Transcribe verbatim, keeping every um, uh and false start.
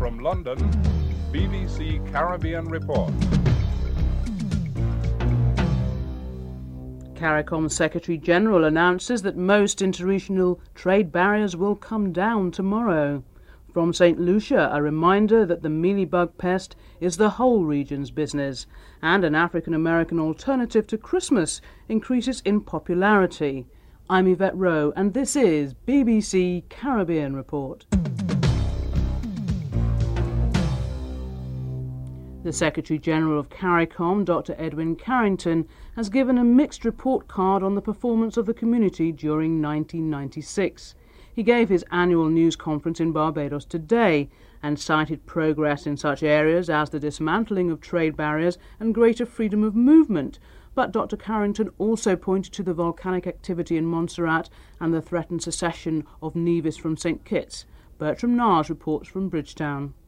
From London, B B C Caribbean Report. CARICOM Secretary-General announces that most interregional trade barriers will come down tomorrow. From Saint Lucia, a reminder that the mealybug pest is the whole region's business, and an African-American alternative to Christmas increases in popularity. I'm Yvette Rowe, and this is B B C Caribbean Report. The Secretary-General of CARICOM, Doctor Edwin Carrington, has given a mixed report card on the performance of the community during nineteen ninety-six. He gave his annual news conference in Barbados today and cited progress in such areas as the dismantling of trade barriers and greater freedom of movement. But Doctor Carrington also pointed to the volcanic activity in Montserrat and the threatened secession of Nevis from Saint Kitts. Bertram Nars reports from Bridgetown.